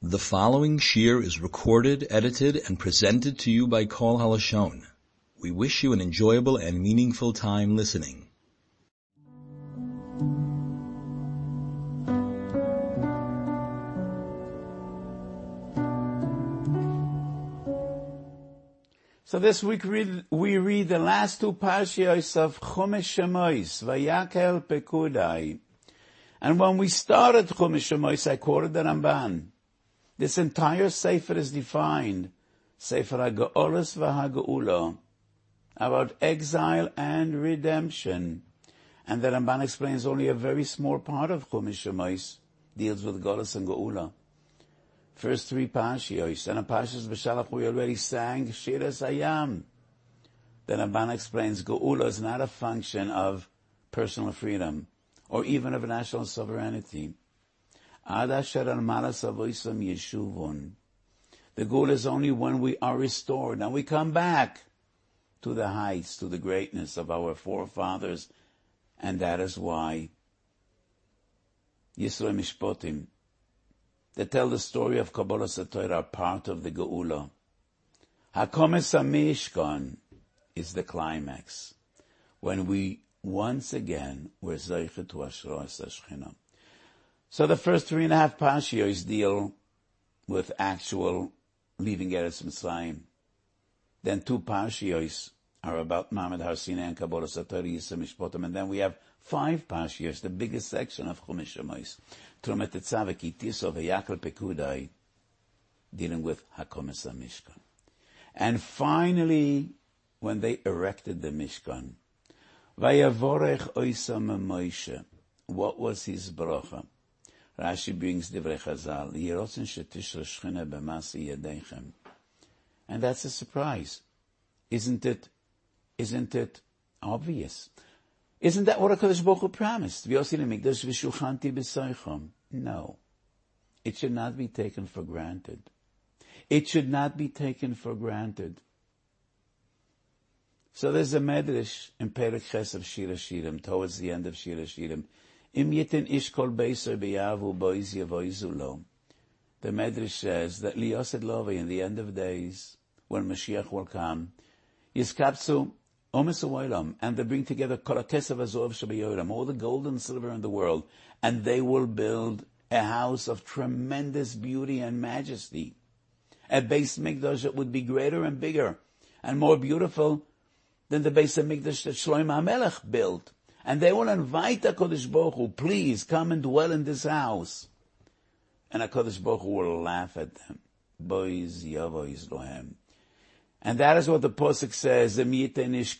The following shir is recorded, edited, and presented to you by Kol Halashon. We wish you an enjoyable and meaningful time listening. So this week we read the last two parshiyos of Chumash Shemos, Vayakel Pekudai. And when we started Chumash Shemos, I quoted the Ramban. This entire Sefer is defined, Sefer HaGeolos VaHaGeula, about exile and redemption. And the Ramban explains only a very small part of Chumash Shemos, deals with Golos and Geula. First three parshiyos, and a parshas B'Shalach we already sang Shiras Hayam. The Ramban explains Geula is not a function of personal freedom, or even of national sovereignty. The goal is only when we are restored and we come back to the heights, to the greatness of our forefathers, and that is why Yisro Mishpotim, that tell the story of Kabbalah Satorah, are part of the Geula. HaKomes HaMishkan is the climax, when we once again were Zeiche to Ashras HaShechina. So the first 3.5 parshiyos deal with actual leaving Eretz Mitzrayim. Then 2 parshiyos are about Ma'amad Har Sinai and Kabbalah Satorah, Yisro Mishpotim, and then we have 5 parshiyos, the biggest section of Chumash Shemos, Trumat Tetzaveh, Kitiso, Vayakel Pekudai, dealing with HaKomes HaMishkan. And finally, when they erected the Mishkan, Vayavorech Oisam Moshe, what was his bracha? Rashi brings Divrei Chazal, Yerotzen Shetishra Shechina B'masi Yadechem. And that's a surprise. Isn't it obvious? Isn't that what HaKadosh Baruch Hu promised? V'yosi le'mikdash v'shulchanti b'soichom. No. It should not be taken for granted. It should not be taken for granted. So there's a medrash in Perek Ches of Shir HaShirim, towards the end of Shir HaShirim. Im yiten ish kol beiso b'yavu boiz yavoizu lo. The medrash says that liyoset lovei, in the end of days, when Mashiach will come, yiskapsu omes ha'olam, and they bring together kol hakesav hazov shebeyoram, all the gold and silver in the world, and they will build a house of tremendous beauty and majesty. A Beis Mikdash that would be greater and bigger and more beautiful than the Beis Mikdash that Shlomo HaMelech built. And they will invite HaKadosh Baruch Hu, please come and dwell in this house. And HaKadosh Baruch Hu will laugh at them. Boiz yavoiz lohem. And that is what the Pasuk says, and the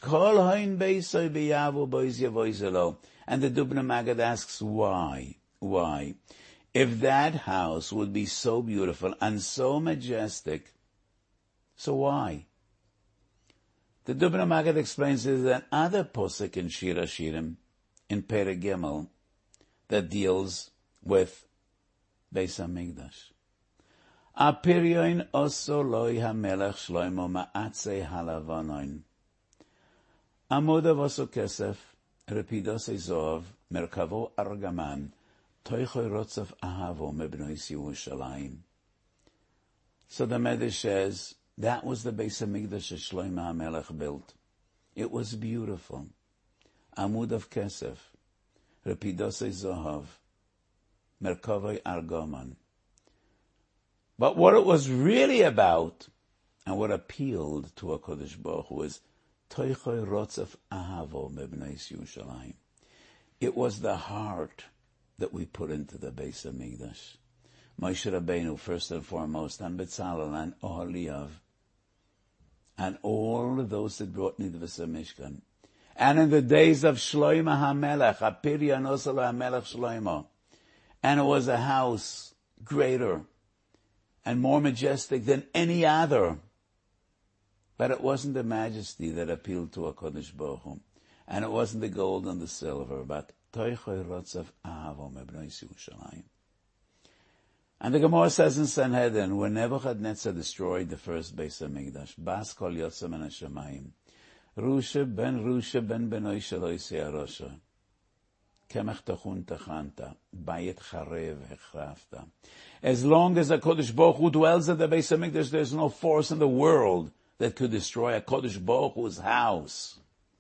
Dubna Maggid asks, why? Why? If that house would be so beautiful and so majestic, so why? The Dubna Maggid explains there's another Pasuk in Shir HaShirim, in Perek Gimel, that deals with Beis HaMikdash. Apiryoin oso loi hamelech Shlomo ma'atzei halavonoin. Amodav oso kesef, repidosei zov, merkavo argaman, toichoi rotzav ahavo mebnois Yerushalayim. So the Medrash says, that was the Beis HaMikdash that Shlomo HaMelech built. It was beautiful. Amud of Kesef, Repidosei Zohav, Merkavoi Argoman. But what it was really about, and what appealed to HaKadosh Baruch Hu, was Toichoi Rotzav Ahavo Mebneis Yerushalayim. It was the heart that we put into the Beis HaMikdash. Moshe Rabbeinu, first and foremost, and Betzalel, and Oholiav, and all of those that brought Nidvus HaMishkan. And in the days of Shlomo HaMelech, Apirya Nosel HaMelech Shlomo, and it was a house greater and more majestic than any other. But it wasn't the majesty that appealed to HaKadosh Baruch Hu, and it wasn't the gold and the silver, but Toichoi Rotzav Ahavo Mebnois Yerushalayim. And the Gemara says in Sanhedrin, when Nebuchadnezzar destroyed the first Beis HaMikdash, Bas Kol Yotzei Min HaShamayim, Rusha ben Benoy Shaloi Se'arosha, Kemach tachun tachanta, bayit charev hechrafta. As long as HaKadosh Baruch Hu dwells at the Beis HaMikdash, there's no force in the world that could destroy HaKadosh Baruch Hu's house.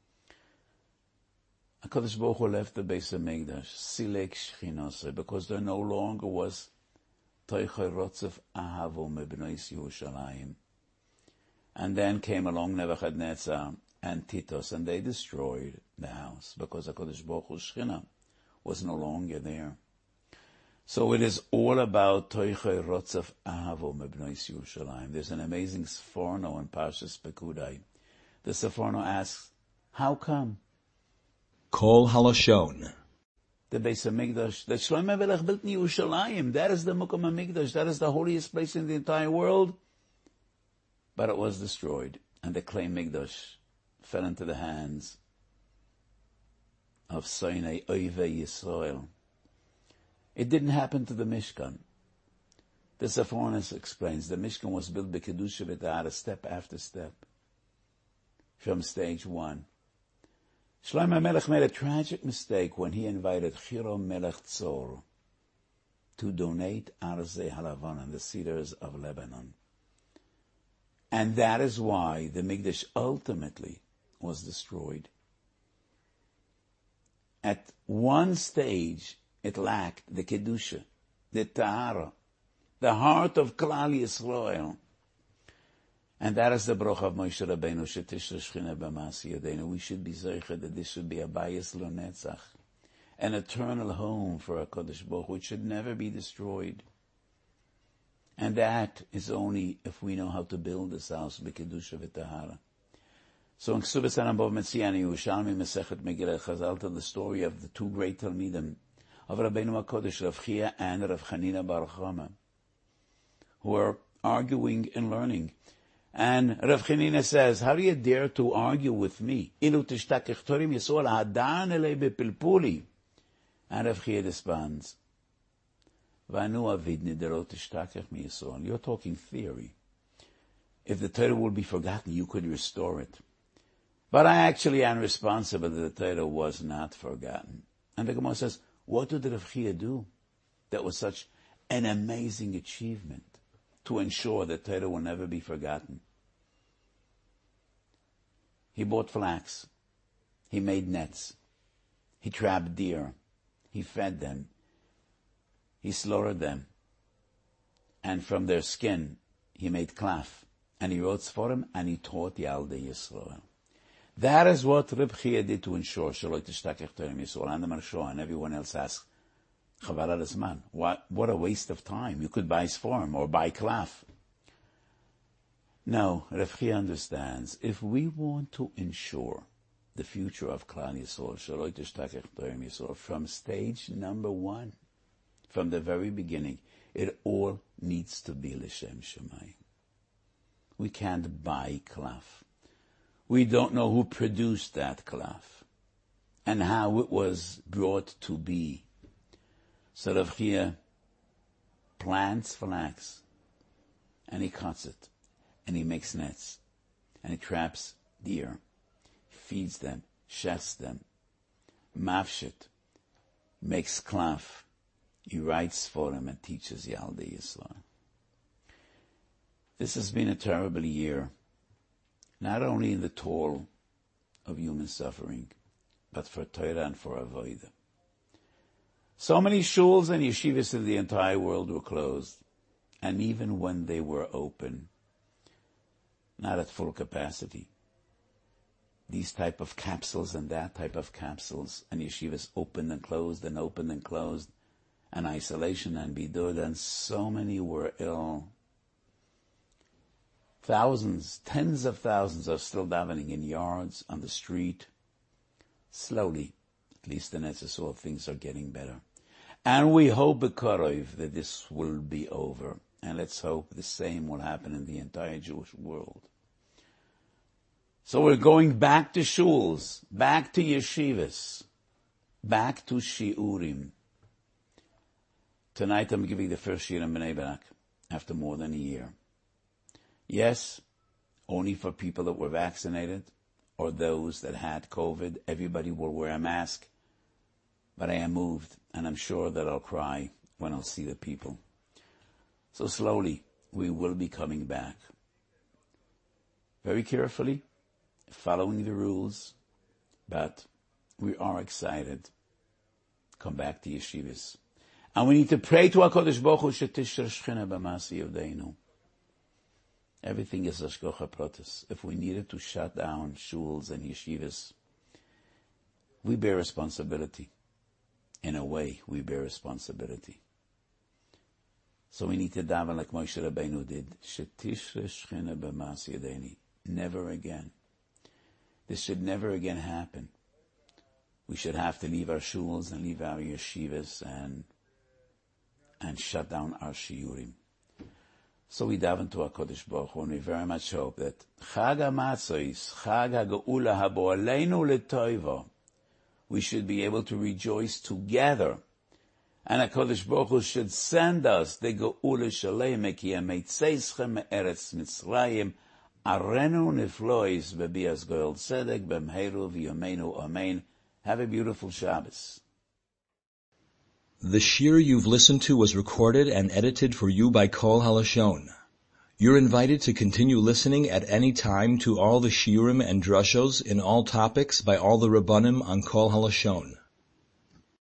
HaKadosh Baruch Hu left the Beis HaMikdash, silek shchinose, because there no longer was toichei rotzef ahavo mebnois Yerushalayim. And then came along Nebuchadnezzar and Titus, and they destroyed the house, because HaKadosh Baruch Hu's Shechina was no longer there. So it is all about toichei rotzef ahavo mebnois Yerushalayim. There's an amazing Sforno in Parshas Pekudai. The Sforno asks, how come? Kol Halashon. The Beis HaMikdash, that Shlomo Melech built in Yerushalayim, that is the Mukom HaMikdash, that is the holiest place in the entire world. But it was destroyed, and the clay Mikdash fell into the hands of Soinei Oivei Yisrael. It didn't happen to the Mishkan. The Sforno explains, the Mishkan was built by Kedusha V'Tahara, step after step, from stage one. Shlomo Melech made a tragic mistake when he invited Hiro Melech Tzor to donate Arzei Halavan, the cedars of Lebanon. And that is why the Mikdash ultimately was destroyed. At one stage, it lacked the Kedusha, the Tahara, the heart of Klal Yisrael. And that is the bracha of Moshe Rabbeinu, Shetishra Shechina B'Masi Yadeinu. We should be zeicha that this should be a bayis lo netzach, an eternal home for HaKadosh Baruch Hu, which should never be destroyed. And that is only if we know how to build this house, b'kedusha v'tahara. So in Ksubas Harambov Metziani, Yerushalmi Masechet Megillah Chazal tell the story of the two great Talmidim, of Rabbeinu HaKodesh, Rav Chia and Rav Chanina Bar Chama, who were arguing and learning. And Rav Chanina says, how do you dare to argue with me? Ilu tishtakech torim yisol hadan elei bepilpuli. And Rav Chia responds, Vanu avid niderot tishtakech mi yisol. You're talking theory. If the Torah will be forgotten, you could restore it. But I actually am responsible that the Torah was not forgotten. And the Gemara says, what did Rav Chia do that was such an amazing achievement to ensure that Torah will never be forgotten? He bought flax. He made nets. He trapped deer. He fed them. He slaughtered them. And from their skin, he made klaf. And he wrote Sforim, and he taught Yaldei Yisrael. That is what Reb Chia did to ensure Shaloi Tishtakech Torah Yisrael. And the Marsha and everyone else asks, Chavar Azman, what a waste of time. You could buy Sforim or buy klaf. No, Reb Chia understands, if we want to ensure the future of Klal Yisrael, Shaloi Tishtakech Torah Yisrael, from stage number one, from the very beginning, it all needs to be L'Shem Shemayim. We can't buy klaf. We don't know who produced that klaf and how it was brought to be. So Rav Chia plants flax and he cuts it and he makes nets and he traps deer, feeds them, shets them, mafshit, makes klaf. He writes for them and teaches Yaldei Yisrael. This has been a terrible year, not only in the toll of human suffering, but for Torah and for Avodah. So many shuls and yeshivas in the entire world were closed, and even when they were open, not at full capacity. These type of capsules and that type of capsules, and yeshivas opened and closed and opened and closed, and isolation and bidud, and so many were ill. Thousands, tens of thousands are still davening in yards, on the street. Slowly, at least in Etzisol, things are getting better. And we hope b'karov that this will be over. And let's hope the same will happen in the entire Jewish world. So we're going back to shuls, back to yeshivas, back to shiurim. Tonight I'm giving the first shir in Bnei Brak after more than a year. Yes, only for people that were vaccinated or those that had COVID. Everybody will wear a mask. but I am moved, and I'm sure that I'll cry when I'll see the people. So slowly, we will be coming back. Very carefully, following the rules, but we are excited. Come back to yeshivas. And we need to pray to HaKadosh Baruch Hu shetisher shchina b'masi yodeinu. Everything is hashgacha pratis. If we needed to shut down shuls and yeshivas, we bear responsibility. In a way, we bear responsibility. So we need to daven like Moshe Rabbeinu did. Shetisher shchina b'masi yodeinu. Never again. This should never again happen. We should have to leave our shuls and leave our yeshivas and shut down our shiurim. So we daven to HaKadosh Baruch Hu, and we very much hope that Chag HaMatzos, Chag HaGeula Habo Aleinu L'Toiva, we should be able to rejoice together, and HaKadosh Baruch Hu should send us the Geula Shalem Ki Ameitzeichem Me'eretz Mitzrayim Arenu Niflois Bebias Goel Tzedek B'mheru V'yomeinu Amen. Have a beautiful Shabbos. The shir you've listened to was recorded and edited for you by Kol Halashon. You're invited to continue listening at any time to all the shiurim and drushos in all topics by all the Rabbanim on Kol Halashon.